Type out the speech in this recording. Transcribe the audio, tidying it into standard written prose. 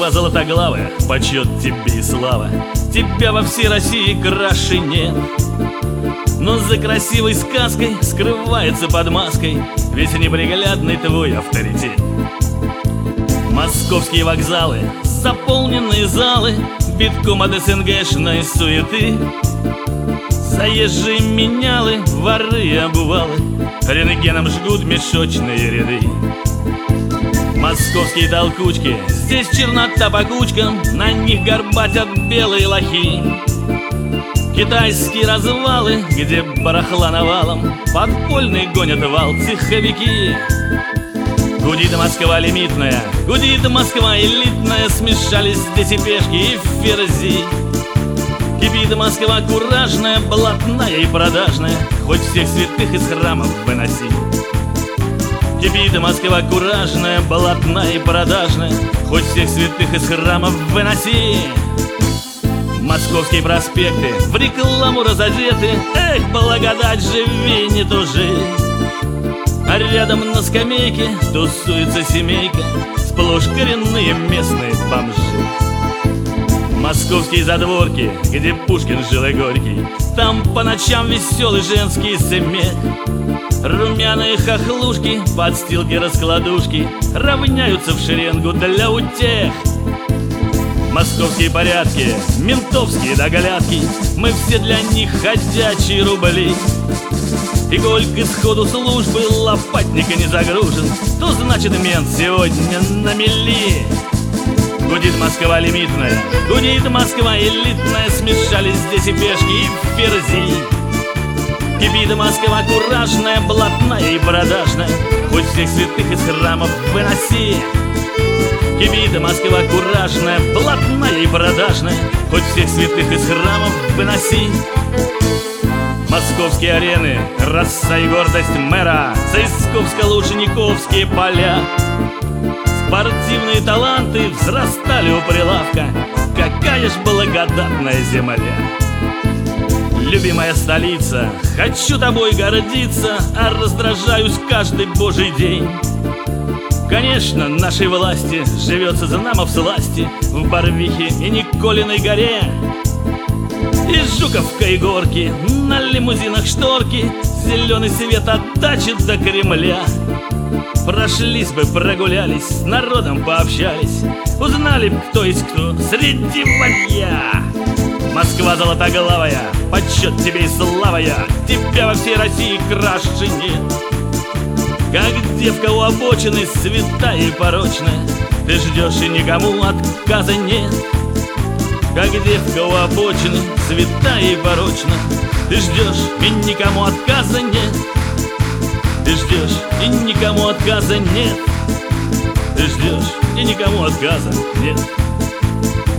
Москва золотоглавая, почет тебе и слава. Тебя во всей России краше нет. Но за красивой сказкой скрывается под маской весь неприглядный твой авторитет. Московские вокзалы, заполненные залы, битком от СНГшной суеты. Заезжие менялы, воры и обувалы рентгеном жгут мешочные ряды. Московские толкучки, здесь чернота по кучкам, на них горбатят белые лохи. Китайские развалы, где барахла навалом, подпольные гонят вал цеховики. Гудит Москва лимитная, гудит Москва элитная, смешались здесь и пешки, и ферзи. Кипит Москва куражная, блатная и продажная, хоть всех святых из храмов выноси. Кипит Москва куражная, блатная и продажная, хоть всех святых из храмов выноси. Московские проспекты в рекламу разодеты, эх, благодать, живи, не тужи. А рядом на скамейке тусуется семейка, сплошь коренные местные бомжи. Московские задворки, где Пушкин жил и Горький, там по ночам веселый женский смех. Румяные хохлушки, подстилки-раскладушки равняются в шеренгу для утех. Московские порядки, ментовские доглядки, мы все для них ходячие рубли. И коль к исходу службы лопатника не загружен, то значит мент сегодня на мели. Гудит Москва лимитная, гудит Москва элитная, смешались здесь и пешки, и ферзи. Кипит Москва куражная, блатная и продажная, хоть всех святых из храмов выноси. Кипит Москва куражная, блатная и продажная, хоть всех святых из храмов выноси. Московские арены, раса и гордость мэра, Заисковско-Лужниковские поля. Спортивные таланты взрастали у прилавка, какая ж благодатная земля. Любимая столица, хочу тобой гордиться, а раздражаюсь каждый божий день. Конечно, нашей власти живется знамо всласти в Барвихе и Николиной горе. И Жуковка, и горки, на лимузинах шторки, зеленый свет от дачи до Кремля. Прошлись бы, прогулялись, с народом пообщались, узнали б, кто есть кто среди варья. Москва золотоглавая, почет тебе и слава я, тебя во всей России краше нет. Как девка у обочины, святая и порочная, ты ждешь и никому отказа нет. Как девка у обочины, святая и порочная, ты ждешь и никому отказа нет. Ты ждешь и никому отказа нет. Ты ждешь и никому отказа нет.